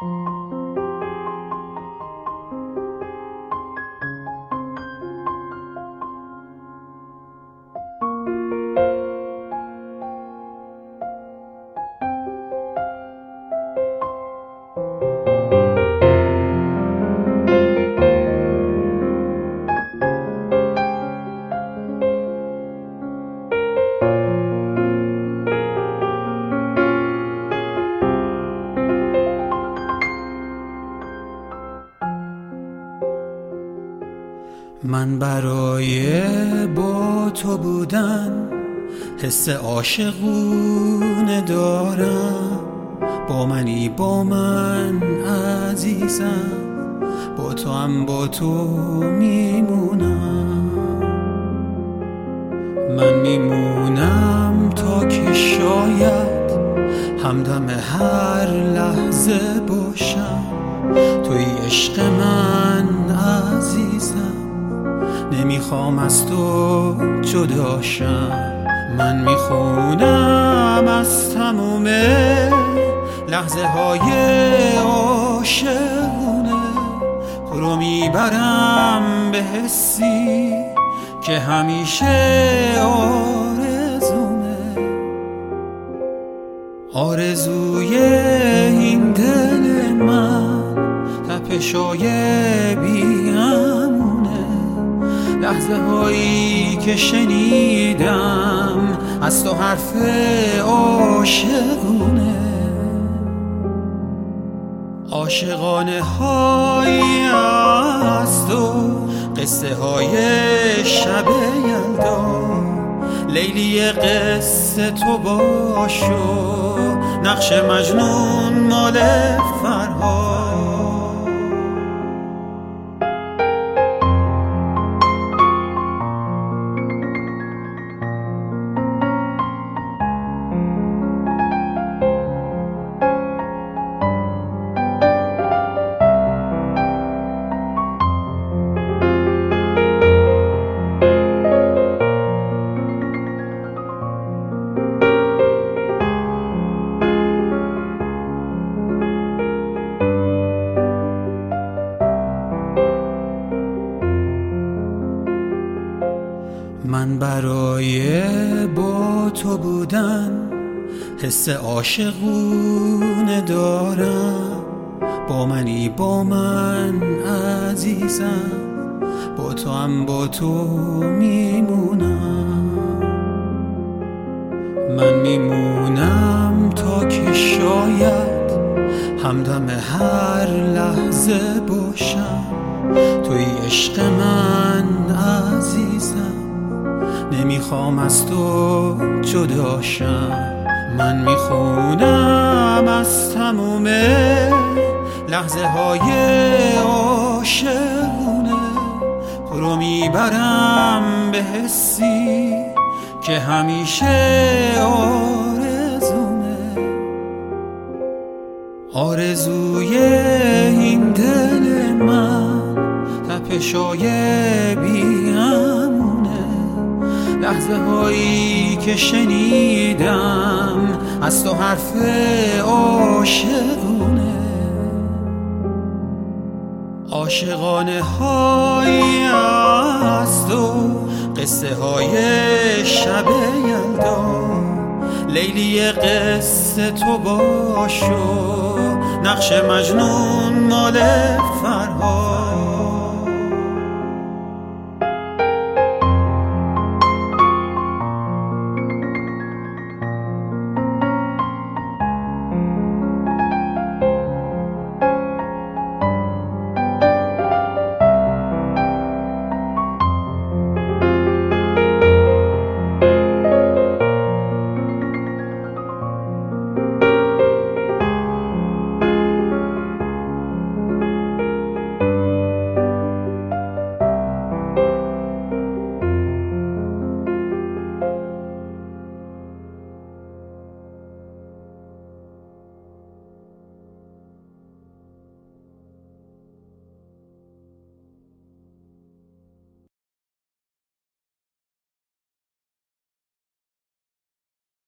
من برای با تو بودن حس عاشقونه دارم. با منی با من عزیزم، با تو هم با تو میمونم. من میمونم تا که شاید همدم هر لحظه باشم. توی عشق من عزیزم، نمیخوام از تو جداشم. من میخونم از تموم لحظه های عاشقونه، تو رو میبرم به حسی که همیشه آرزومه. آرزوی این دل من تپشای بی‌امونه، لحظه هایی که شنیدم از تو حرف عاشقونه. عاشقانه هایی از تو، قصه های شب یلدا، لیلی قصه تو باشو، نقش مجنون مال فرهاد. من برای با تو بودن حس عاشقونه دارم. با منی با من عزیزم، با تو هم با تو میمونم. من میمونم تا که شاید همدم هر لحظه باشم. توی عشق من عزیزم، نمیخوام از تو جداشم. من میخونم از تموم لحظه های عاشقونه، تو رو میبرم به حسی که همیشه آرزومه. آرزوی این دل من تپشای بی‌امونه، لحظه هایی که شنیدم از تو حرف عاشقونه. عاشقانه هایی از تو، قصه های شب یلدا، لیلی قصه تو باشو، نقش مجنون مال فرهاد.